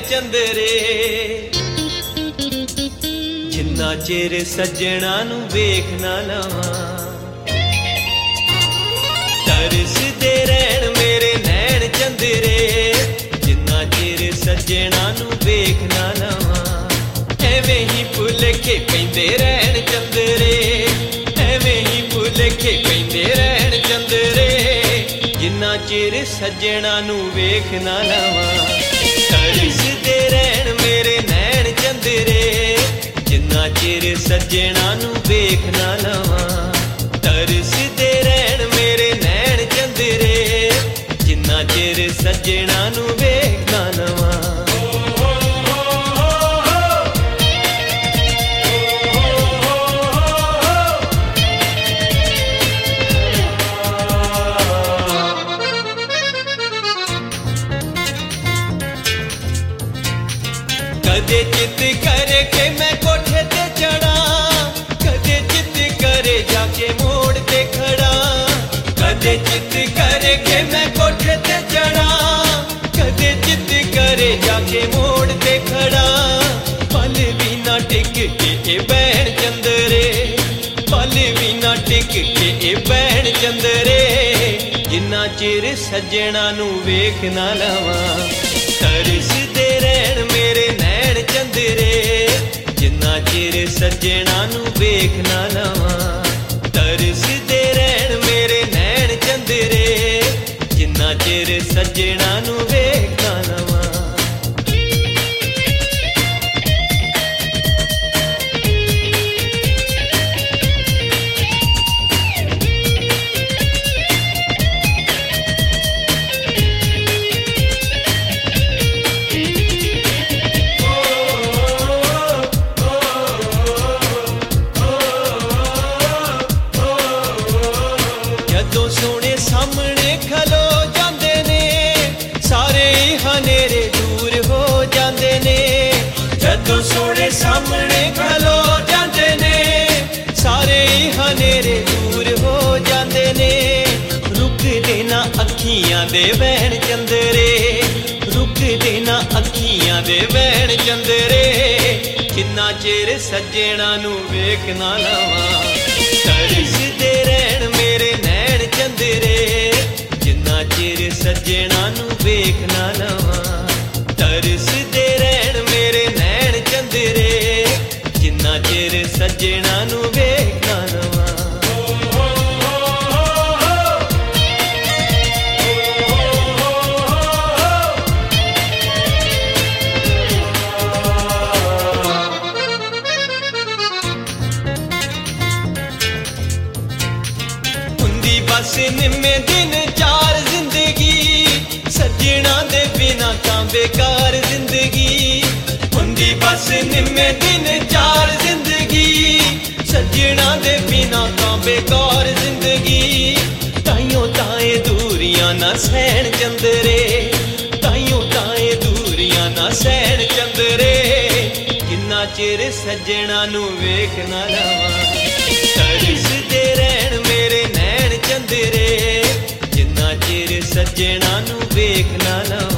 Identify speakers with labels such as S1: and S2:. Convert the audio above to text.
S1: चंदरे जिन्ना चिर सज्जणा नू वेख ना लवां तरसदे रहण मेरे नैण चंदरे जिन्ना चिर सज्जणा नू वेख ना लवां एवें ही भुलखे पैंदे रहण चंदरे एवें ही भुलखे पैंदे रहण चंदरे जिन्ना चिर सज्जणा नू वेख ना लवां तरसदे रहण मेरे नैण चंदरे जिन्ना चिर सज्जणा नू वेख ना लवां तरसदे रहण मेरे नैण चंदरे जिन्ना चिर सज्जणा नू वेख ना लवां कदे चित करे के मैं कोठे ते चढ़ा कदे चित करे जाके मोड़ ते खड़ा कदे चित करे के मैं कोठे ते चढ़ा कदे चित करे जाके मोड़ ते खड़ा पल भी ना टिक के ए बैण चंदरे पल भी ना टिक के ए बैण चंदरे जिन्ना चिर सज्जणा नू वेख ना लवां तरसदे रहण मेरे नैण चंदरे जिन्ना चिर सज्जणा नू वेख ना लवां तरसदे रहण मेरे नैण चंदरे जिन्ना चिर सज्जणा नू वेख ना लवां जदों सोने सामने खलो जांदे ने सारे हनेरे दूर हो जांदे ने जदों सोने सामने खलो जांदे ने सारे हनेरे दूर हो जांदे ने रुक देना अखियां दे वैण चंदरे रुक देना अखियां दे वैण चंदरे जिन्ना चिर सज्जणा नू वेख ना लवां तरसदे रहण मेरे नैण चंदरे जिन्ना चिर सज्जणा नू वेख ना लवां तरसदे रहण मेरे नैण चंदरे जिन्ना चिर सज्जणा नू वेख ना लवां बस निम्मे दिन चार जिंदगी सज्जणा दे बिना तां बेकार जिंदगी हुंदी बस निम्मे दिन चार जिंदगी सज्जणा दे बिना तां बेकार जिंदगी ताइयों ताए दूरियां ना सहण चंदरे ताइयों ताए दूरियां ना सहण चंदरे जिन्ना चिर सज्जणा नू वेख ना लवां तरसदे रहण मेरे नैण चंदरे जिन्ना चिर सज्जणा नू वेख ना लवां